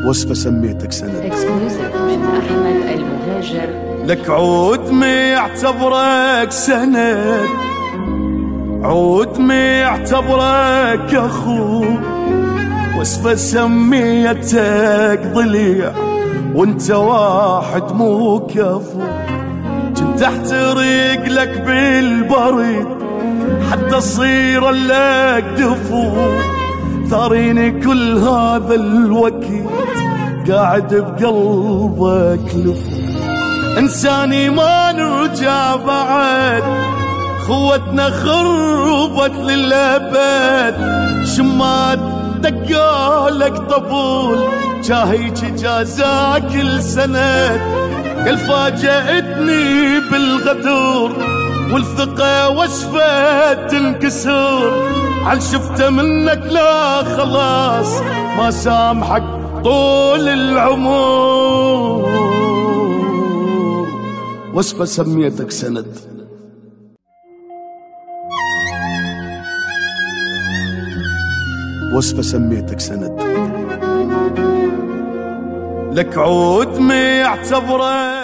وصفة سميتك سند. اكسكلوزيف من أحمد المهاجر. لك عود معتبرك سند، عود معتبرك أخو، وصفة سميتك ضليع وانت واحد مو كفو. كنت احترق لك بالبريد حتى صير لك دفو، ثاريني كل هذا الوقت قاعد بقلبك لفو. انساني ما نرجع بعد، خوتنا خربت للأبد، شمات دقالك طبول جاهيك جازاك كل سنة. قال فاجأتني بالغدور والثقة وصفة تنكسر، عن شفته منك لا خلاص ما سامحك طول العمر. وصفة سميتك سند. وصفة سميتك سند. لك عود معتبره